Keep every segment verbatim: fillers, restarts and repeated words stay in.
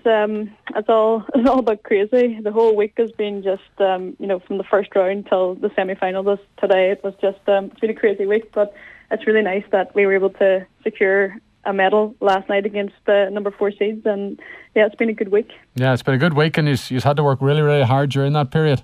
it's um, it's all it's all about crazy. The whole week has been just um, you know, from the first round till the semi-final this today. It was just um, it's been a crazy week, but it's really nice that we were able to secure a medal last night against the number four seeds, and yeah, it's been a good week. Yeah, it's been a good week, and you've, you've had to work really, really hard during that period.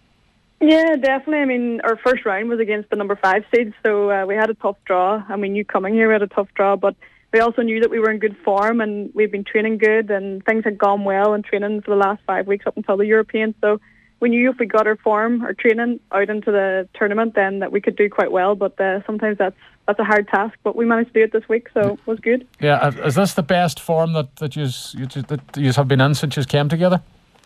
Yeah, definitely. I mean, our first round was against the number five seeds, so uh, we had a tough draw. And we knew coming here we had a tough draw, but we also knew that we were in good form and we've been training good and things had gone well in training for the last five weeks up until the European. So we knew if we got our form, our training out into the tournament, then that we could do quite well. But uh, sometimes that's that's a hard task. But we managed to do it this week, so it was good. Yeah, is this the best form that that you that you have been in since you came together?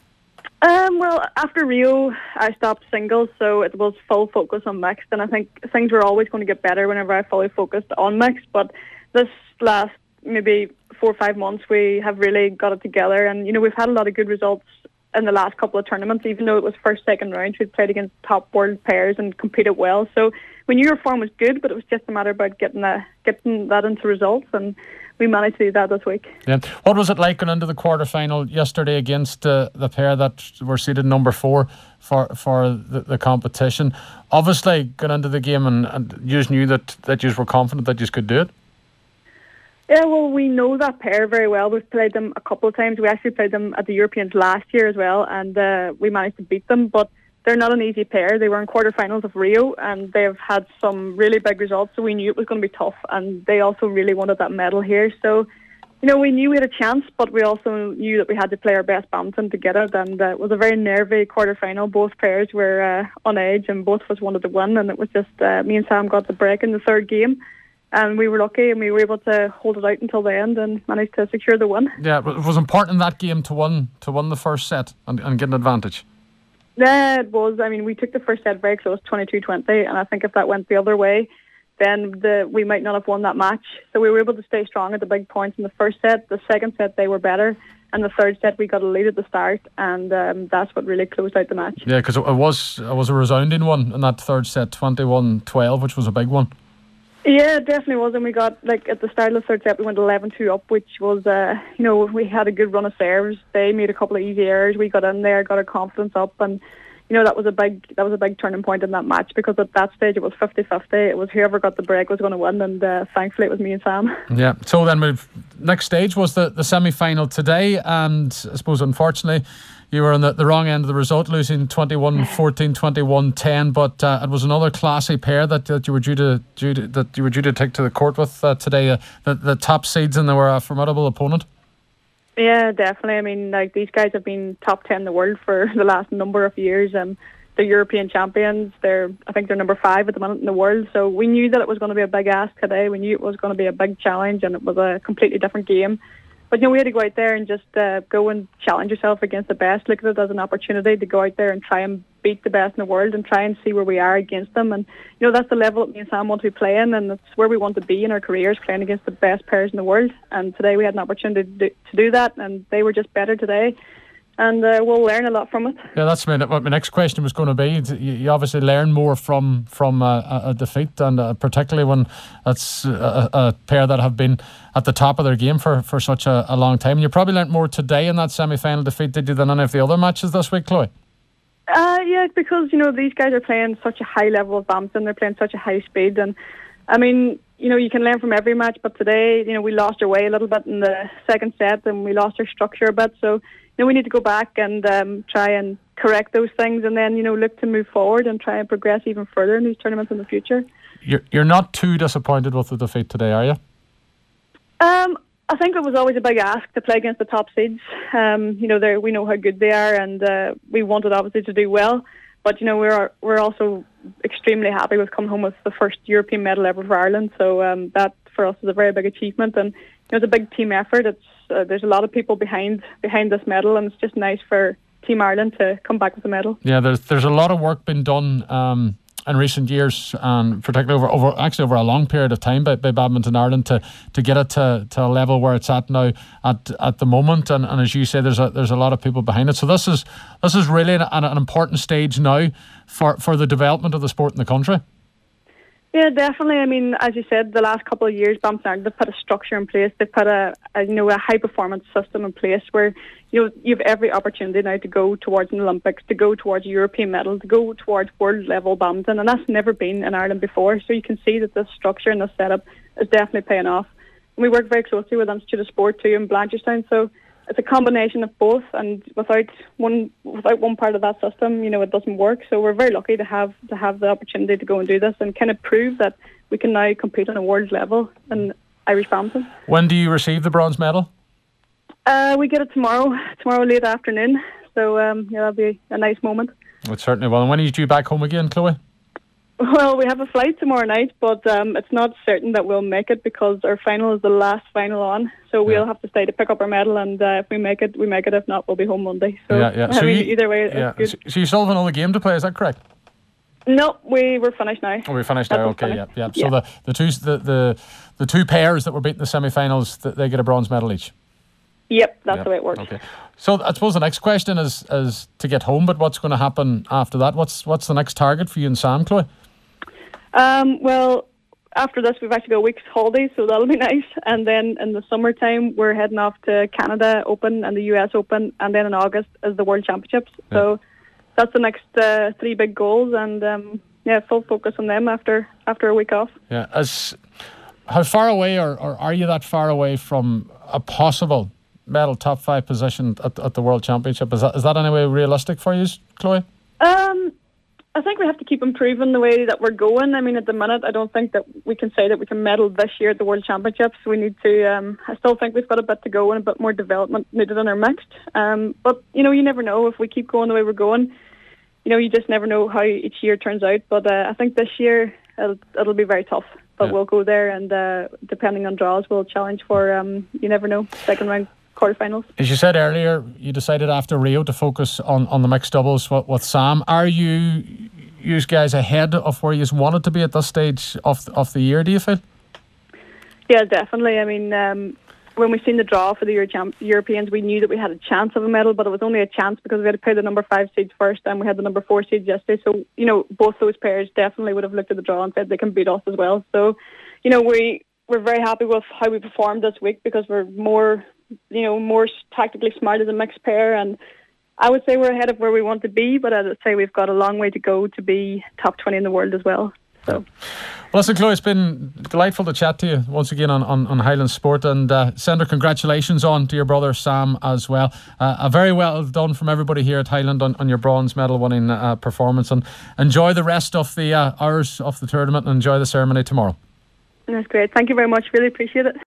Um, well, after Rio, I stopped singles, so it was full focus on mixed. And I think things were always going to get better whenever I fully focused on mixed. But this last maybe four or five months, we have really got it together. And, you know, we've had a lot of good results in the last couple of tournaments, even though it was first, second round. We'd played against top world pairs and competed well. So we knew our form was good, but it was just a matter about getting, the, getting that into results. And we managed to do that this week. Yeah. What was it like going into the quarter-final yesterday against uh, the pair that were seeded number four for for the, the competition? Obviously, going into the game and, and you just knew that, that you were confident that you could do it? Yeah, well, we know that pair very well. We've played them a couple of times. We actually played them at the Europeans last year as well, and uh, we managed to beat them. But they're not an easy pair. They were in quarterfinals of Rio, and they've had some really big results, so we knew it was going to be tough. And they also really wanted that medal here. So, you know, we knew we had a chance, but we also knew that we had to play our best badminton to get it. And uh, it was a very nervy quarterfinal. Both pairs were uh, on edge, and both of us wanted to win. And it was just uh, me and Sam got the break in the third game. And we were lucky, and we were able to hold it out until the end and managed to secure the win. Yeah, it was important in that game to win to win the first set and, and get an advantage. Yeah, it was. I mean, we took the first set very close, twenty-two twenty, and I think if that went the other way, then the, we might not have won that match. So we were able to stay strong at the big points in the first set. The second set, they were better. And the third set, we got a lead at the start, and um, that's what really closed out the match. Yeah, because it was, it was a resounding one in that third set, twenty-one twelve, which was a big one. Yeah, it definitely was. And we got, like, at the start of the third set, we went eleven two up, which was, uh, you know, we had a good run of serves. They made a couple of easy errors. We got in there, got our confidence up, and, you know, that was a big that was a big turning point in that match, because at that stage it was fifty fifty. It was whoever got the break was going to win, and uh, thankfully it was me and Sam. Yeah, so then the next stage was the, the semi-final today, and I suppose, unfortunately, you were on the, the wrong end of the result, losing twenty-one fourteen, twenty-one ten, but uh, it was another classy pair that, that you were due to, due to that you were due to take to the court with uh, today. Uh, the, the top seeds, and they were a formidable opponent. Yeah, definitely. I mean, like, these guys have been top ten in the world for the last number of years. Um, they're European champions. They're, I think, they're number five at the minute in the world. So we knew that it was going to be a big ask today. We knew it was going to be a big challenge, and it was a completely different game. But, you know, we had to go out there and just uh, go and challenge yourself against the best. Look at it as an opportunity to go out there and try and beat the best in the world and try and see where we are against them. And, you know, that's the level that me and Sam want to be playing, and that's where we want to be in our careers, playing against the best players in the world. And today we had an opportunity to do, to do that, and they were just better today. And uh, we'll learn a lot from it. Yeah, that's my, what my next question was going to be. You, you obviously learn more from from a, a defeat, and uh, particularly when it's a, a pair that have been at the top of their game for, for such a, a long time. And you probably learned more today in that semi-final defeat, did you, than any of the other matches this week, Chloe? Uh, yeah, because, you know, these guys are playing such a high level of badminton. They're playing such a high speed. And, I mean, you know, you can learn from every match, but today, you know, we lost our way a little bit in the second set, and we lost our structure a bit. So, you know, we need to go back and um, try and correct those things, and then, you know, look to move forward and try and progress even further in these tournaments in the future. You're, you're not too disappointed with the defeat today, are you? Um, I think it was always a big ask to play against the top seeds. Um, you know, we know how good they are, and uh, we wanted obviously to do well. But, you know, we're we're also extremely happy with coming home with the first European medal ever for Ireland. So um, that for us is a very big achievement, and, you know, it's a big team effort. It's uh, there's a lot of people behind behind this medal, and it's just nice for Team Ireland to come back with a medal. Yeah, there's there's a lot of work been done um, in recent years, and particularly over, over actually over a long period of time by, by Badminton Ireland to, to get it to, to a level where it's at now at at the moment. And, and as you say, there's a there's a lot of people behind it. So this is this is really an, an important stage now for, for the development of the sport in the country. Yeah, definitely. I mean, as you said, the last couple of years, Brampton Ireland have put a structure in place. They've put a, a you know a high performance system in place where you know you have every opportunity now to go towards an Olympics, to go towards a European medal, to go towards world level badminton, and that's never been in Ireland before. So you can see that this structure and this setup is definitely paying off. And we work very closely with Institute of Sport too in Blanchardstown. So it's a combination of both, and without one without one part of that system, you know, it doesn't work. So we're very lucky to have to have the opportunity to go and do this and kind of prove that we can now compete on a world level in Irish badminton. When do you receive the bronze medal? Uh, we get it tomorrow, tomorrow late afternoon. So um, yeah, that'll be a nice moment. It certainly will. And when are you due back home again, Chloe? Well, we have a flight tomorrow night, but um, it's not certain that we'll make it because our final is the last final on. So we'll yeah. have to stay to pick up our medal, and uh, if we make it, we make it. If not, we'll be home Monday. So, yeah, yeah. so I mean, you, either way, yeah. it's good. So you still have another game to play, is that correct? No, we we're finished now. Oh, we're finished now. Okay, finished. yeah, yeah. yeah. So the the two the, the the two pairs that were beaten in the semi-finals, they get a bronze medal each. Yep, that's yep. the way it works. Okay. So I suppose the next question is is to get home, but what's going to happen after that? What's what's the next target for you and Sam, Chloe? Um, well, after this, we've actually got a week's holiday, so that'll be nice. And then in the summertime, we're heading off to Canada Open and the U S Open, and then in August is the World Championships. Yeah. So that's the next uh, three big goals, and um, yeah, full focus on them after after a week off. Yeah. As how far away, or, or are you that far away from a possible medal top five position at, at the World Championship? Is that is that any way realistic for you, Chloe? Um. I think we have to keep improving the way that we're going. I mean, at the minute, I don't think that we can say that we can medal this year at the World Championships. We need to, um, I still think we've got a bit to go and a bit more development needed in our mixed. Um, but, you know, you never know if we keep going the way we're going. You know, you just never know how each year turns out. But uh, I think this year it'll, it'll be very tough. But yeah. we'll go there, and uh, depending on draws, we'll challenge for, um, you never know, second round quarterfinals. As you said earlier, you decided after Rio to focus on, on the mixed doubles with, with Sam. Are you you guys ahead of where you wanted to be at this stage of of the year, do you feel? Yeah, definitely. I mean, um, when we seen the draw for the Euro champ- Europeans, we knew that we had a chance of a medal, but it was only a chance because we had to play the number five seeds first, and we had the number four seeds yesterday. So, you know, both those pairs definitely would have looked at the draw and said they can beat us as well. So, you know, we we're very happy with how we performed this week because we're more, you know, more tactically smart as a mixed pair, and I would say we're ahead of where we want to be, but I would say we've got a long way to go to be top twenty in the world as well. So. Well, listen, Chloe, it's been delightful to chat to you once again on, on, on Highland Sport, and uh, send our congratulations on to your brother Sam as well. Uh, a very well done from everybody here at Highland on, on your bronze medal winning uh, performance, and enjoy the rest of the uh, hours of the tournament and enjoy the ceremony tomorrow. That's great. Thank you very much. Really appreciate it.